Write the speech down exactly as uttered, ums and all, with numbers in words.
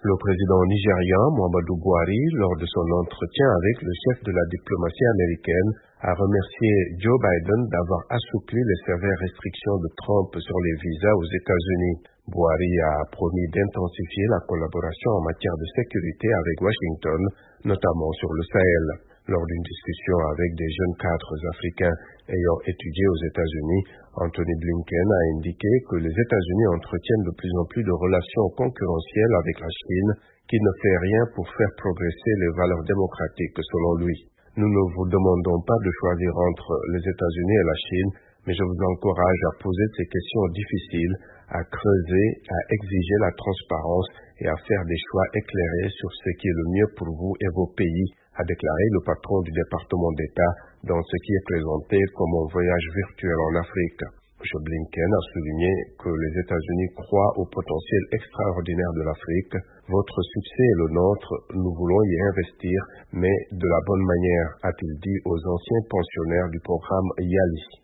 Le président nigérian Muhammadu Buhari, lors de son entretien avec le chef de la diplomatie américaine, a remercié Joe Biden d'avoir assoupli les sévères restrictions de Trump sur les visas aux États-Unis. Buhari a promis d'intensifier la collaboration en matière de sécurité avec Washington, notamment sur le Sahel. Lors d'une discussion avec des jeunes cadres africains ayant étudié aux États-Unis, Anthony Blinken a indiqué que les États-Unis entretiennent de plus en plus de relations concurrentielles avec la Chine, qui ne fait rien pour faire progresser les valeurs démocratiques selon lui. Nous ne vous demandons pas de choisir entre les États-Unis et la Chine, mais je vous encourage à poser ces questions difficiles, à creuser, à exiger la transparence et à faire des choix éclairés sur ce qui est le mieux pour vous et vos pays, a déclaré le patron du département d'État dans ce qui est présenté comme un voyage virtuel en Afrique. M. Blinken a souligné que les États-Unis croient au potentiel extraordinaire de l'Afrique. Votre succès est le nôtre, nous voulons y investir, mais de la bonne manière, a-t-il dit aux anciens pensionnaires du programme YALI.